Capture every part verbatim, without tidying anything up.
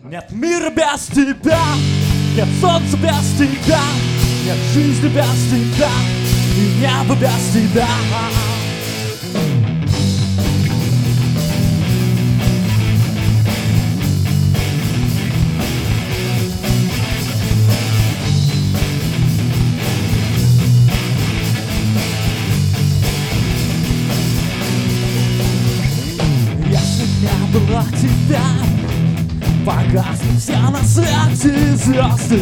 Нет мира без тебя, нет солнца без тебя, нет жизни без тебя и неба без тебя. Если б не было тебя, погасли все на свете звезды.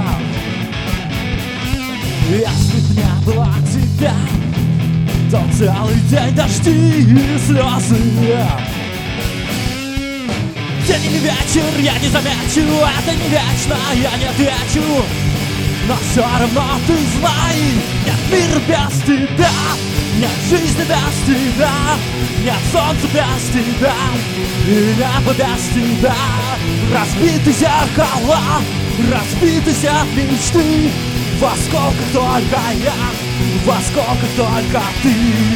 Если б не было тебя, то целый день дожди и слезы. День или вечер я не замечу, это не вечно, я не отвечу. Но все равно ты знай, нет мира без тебя, нет жизни без тебя, нет солнца без тебя и неба без тебя. Разбиты зеркала, разбиты все мечты, во сколько только я, во сколько только ты.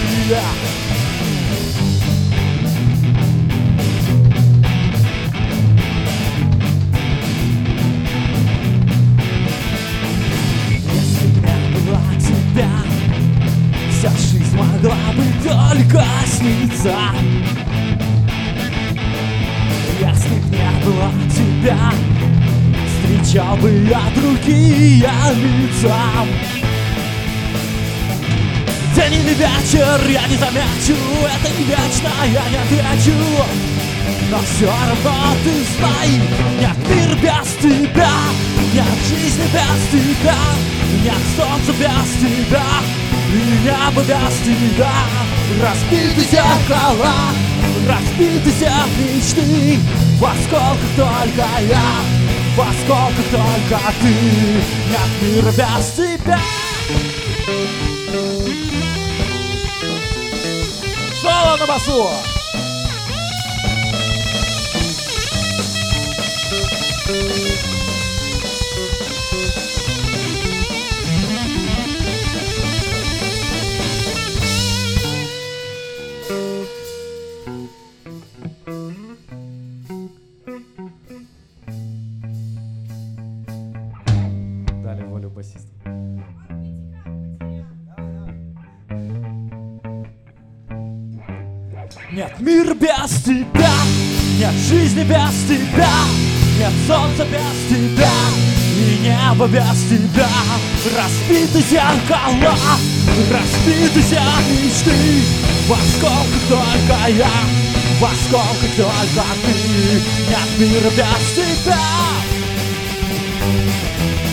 Если б не было тебя, вся жизнь могла бы только сниться. Если б не было тебя, встречал бы я другие лица. День или вечер я не замечу, это не вечно, я не отвечу. Но все равно ты знай, нет мира без тебя, нет жизни без тебя, нет солнца без тебя и неба без тебя. Разбиты зеркала, разбиты все мечты, во сколько только я, во сколько только ты, нет мира без тебя. Соло на басу! Дали волю басисту. Нет мира без тебя, нет жизни без тебя, нет солнца без тебя и неба без тебя. Разбиты зеркала, разбиты все мечты, во сколько только я, во сколько только ты, нет мира без тебя.